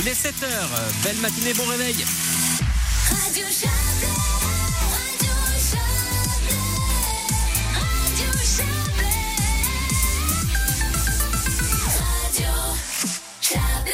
Il est 7h, belle matinée, bon réveil. Radio Chablais, Radio Chablais, Radio Chablais, Radio Chablais.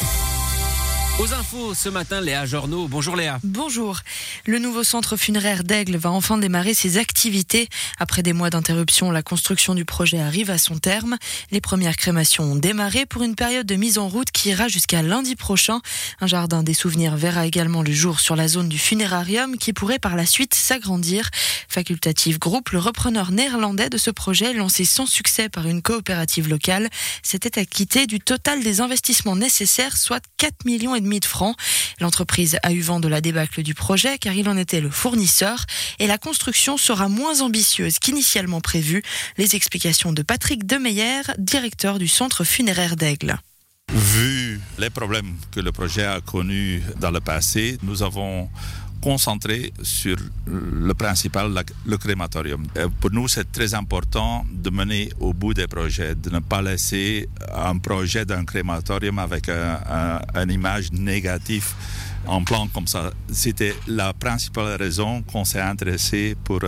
Aux infos ce matin, Léa Journeau. Bonjour Léa. Bonjour. Le nouveau centre funéraire d'Aigle va enfin démarrer ses activités. Après des mois d'interruption, la construction du projet arrive à son terme. Les premières crémations ont démarré pour une période de mise en route qui ira jusqu'à lundi prochain. Un jardin des souvenirs verra également le jour sur la zone du funérarium qui pourrait par la suite s'agrandir. Facultative Group, le repreneur néerlandais de ce projet, lancé sans succès par une coopérative locale, s'était acquitté du total des investissements nécessaires, soit 4,5 millions de francs. L'entreprise a eu vent de la débâcle du projet car il en était le fournisseur et la construction sera moins ambitieuse qu'initialement prévu. Les explications de Patrick Demeyer, directeur du centre funéraire d'Aigle. Vu les problèmes que le projet a connus dans le passé, nous avons concentré sur le principal, le crématorium. Pour nous, c'est très important de mener au bout des projets, de ne pas laisser un projet d'un crématorium avec une image négative en plan comme ça. C'était la principale raison qu'on s'est intéressé pour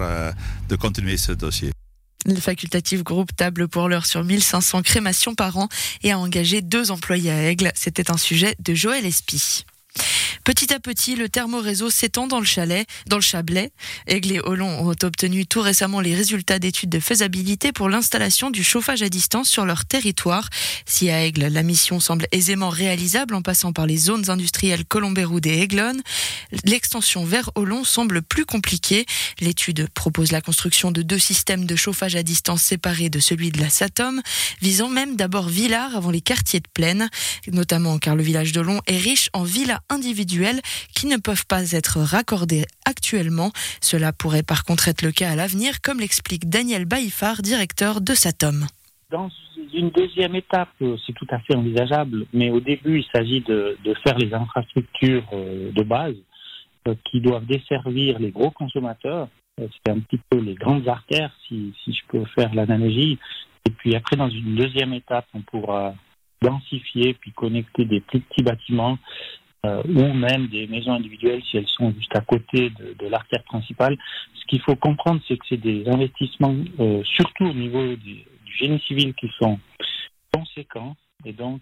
de continuer ce dossier. Le Facultative Group table pour l'heure sur 1500 crémations par an et a engagé 2 employés à Aigle. C'était un sujet de Joël Espy. Petit à petit, le thermoréseau s'étend dans le Chablais. Aigle et Hollon ont obtenu tout récemment les résultats d'études de faisabilité pour l'installation du chauffage à distance sur leur territoire. Si à Aigle, la mission semble aisément réalisable en passant par les zones industrielles Colombeyroud et Aiglon, l'extension vers Hollon semble plus compliquée. L'étude propose la construction de 2 systèmes de chauffage à distance séparés de celui de la Satom, visant même d'abord Villars avant les quartiers de plaine, notamment car le village d'Hollon est riche en villas individuelles qui ne peuvent pas être raccordées actuellement. Cela pourrait par contre être le cas à l'avenir, comme l'explique Daniel Baïfard, directeur de Satom. Dans une deuxième étape, c'est tout à fait envisageable, mais au début, il s'agit de faire les infrastructures de base qui doivent desservir les gros consommateurs. C'est un petit peu les grandes artères, si je peux faire l'analogie. Et puis après, dans une deuxième étape, on pourra densifier puis connecter des plus petits bâtiments ou même des maisons individuelles si elles sont juste à côté de l'artère principale. Ce qu'il faut comprendre, c'est que c'est des investissements, surtout au niveau du génie civil, qui sont conséquents. Et donc,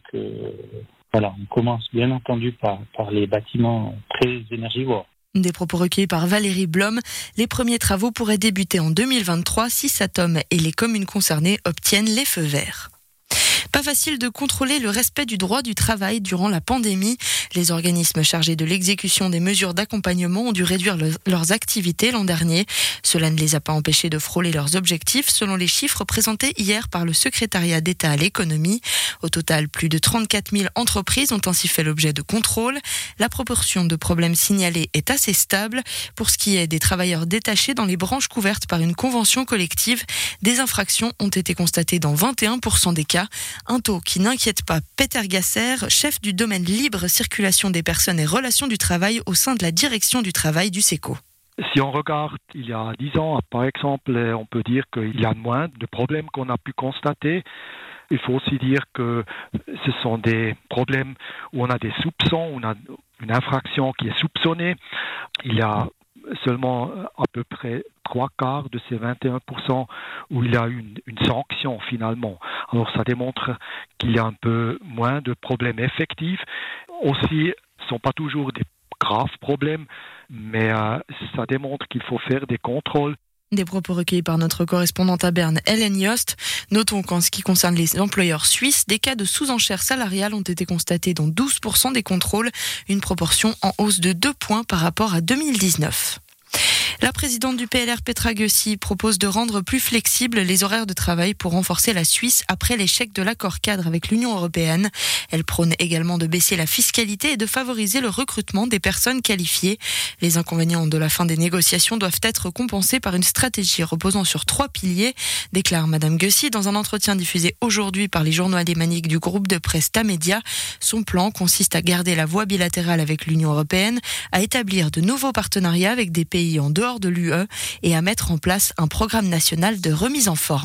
on commence bien entendu par les bâtiments très énergivores. Des propos recueillis par Valérie Blom. Les premiers travaux pourraient débuter en 2023 si Satom et les communes concernées obtiennent les feux verts. Pas facile de contrôler le respect du droit du travail durant la pandémie. Les organismes chargés de l'exécution des mesures d'accompagnement ont dû réduire leurs activités l'an dernier. Cela ne les a pas empêchés de frôler leurs objectifs, selon les chiffres présentés hier par le secrétariat d'État à l'économie. Au total, plus de 34 000 entreprises ont ainsi fait l'objet de contrôles. La proportion de problèmes signalés est assez stable. Pour ce qui est des travailleurs détachés dans les branches couvertes par une convention collective, des infractions ont été constatées dans 21% des cas. Un taux qui n'inquiète pas Peter Gasser, chef du domaine libre circulation des personnes et relations du travail au sein de la direction du travail du SECO. Si on regarde il y a 10 ans, par exemple, on peut dire qu'il y a moins de problèmes qu'on a pu constater. Il faut aussi dire que ce sont des problèmes où on a des soupçons, on a une infraction qui est soupçonnée. Il y a seulement à peu près 3/4 de ces 21% où il y a une sanction finalement. Alors ça démontre qu'il y a un peu moins de problèmes effectifs. Aussi, ce ne sont pas toujours des graves problèmes, mais ça démontre qu'il faut faire des contrôles. Des propos recueillis par notre correspondante à Berne, Hélène Yost. Notons qu'en ce qui concerne les employeurs suisses, des cas de sous-enchères salariales ont été constatés dans 12% des contrôles, une proportion en hausse de 2 points par rapport à 2019. La présidente du PLR, Petra Gössi, propose de rendre plus flexibles les horaires de travail pour renforcer la Suisse après l'échec de l'accord cadre avec l'Union européenne. Elle prône également de baisser la fiscalité et de favoriser le recrutement des personnes qualifiées. Les inconvénients de la fin des négociations doivent être compensés par une stratégie reposant sur 3 piliers, déclare Madame Gössi dans un entretien diffusé aujourd'hui par les journaux alémaniques du groupe de presse Tamedia. Son plan consiste à garder la voie bilatérale avec l'Union européenne, à établir de nouveaux partenariats avec des pays en dehors de l'UE et à mettre en place un programme national de remise en forme.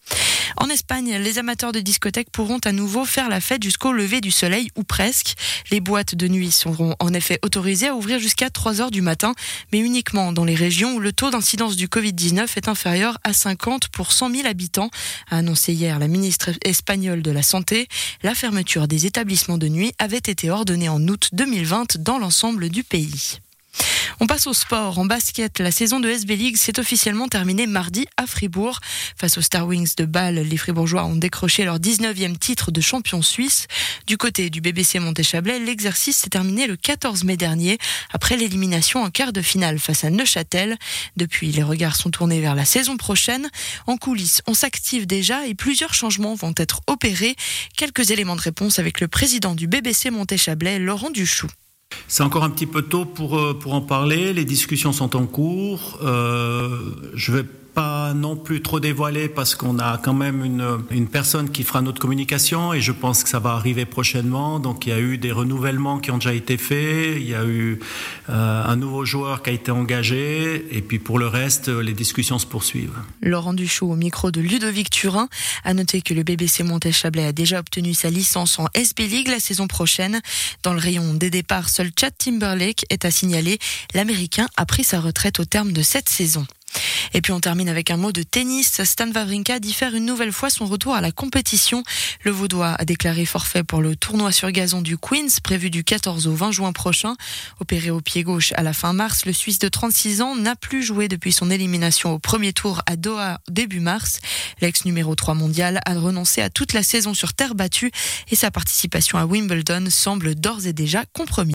En Espagne, les amateurs de discothèques pourront à nouveau faire la fête jusqu'au lever du soleil, ou presque. Les boîtes de nuit seront en effet autorisées à ouvrir jusqu'à 3h du matin, mais uniquement dans les régions où le taux d'incidence du Covid-19 est inférieur à 50 pour 100 000 habitants, a annoncé hier la ministre espagnole de la Santé. La fermeture des établissements de nuit avait été ordonnée en août 2020 dans l'ensemble du pays. On passe au sport. En basket, la saison de SB League s'est officiellement terminée mardi à Fribourg. Face aux Star Wings de Bâle, les Fribourgeois ont décroché leur 19e titre de champion suisse. Du côté du BBC Montéchablais, l'exercice s'est terminé le 14 mai dernier, après l'élimination en quart de finale face à Neuchâtel. Depuis, les regards sont tournés vers la saison prochaine. En coulisses, on s'active déjà et plusieurs changements vont être opérés. Quelques éléments de réponse avec le président du BBC Montéchablais, Laurent Duchoux. C'est encore un petit peu tôt pour en parler. Les discussions sont en cours. Je vais pas non plus trop dévoiler parce qu'on a quand même une personne qui fera notre communication et je pense que ça va arriver prochainement. Donc il y a eu des renouvellements qui ont déjà été faits, il y a eu un nouveau joueur qui a été engagé et puis pour le reste, les discussions se poursuivent. Laurent Duchoux au micro de Ludovic Turin. A noter que le BBC Montéchablais a déjà obtenu sa licence en SB League la saison prochaine. Dans le rayon des départs, seul Chad Timberlake est à signaler. L'Américain a pris sa retraite au terme de cette saison. Et puis on termine avec un mot de tennis. Stan Wawrinka diffère une nouvelle fois son retour à la compétition. Le Vaudois a déclaré forfait pour le tournoi sur gazon du Queens, prévu du 14 au 20 juin prochain. Opéré au pied gauche à la fin mars, le Suisse de 36 ans n'a plus joué depuis son élimination au premier tour à Doha début mars. L'ex numéro 3 mondial a renoncé à toute la saison sur terre battue et sa participation à Wimbledon semble d'ores et déjà compromise.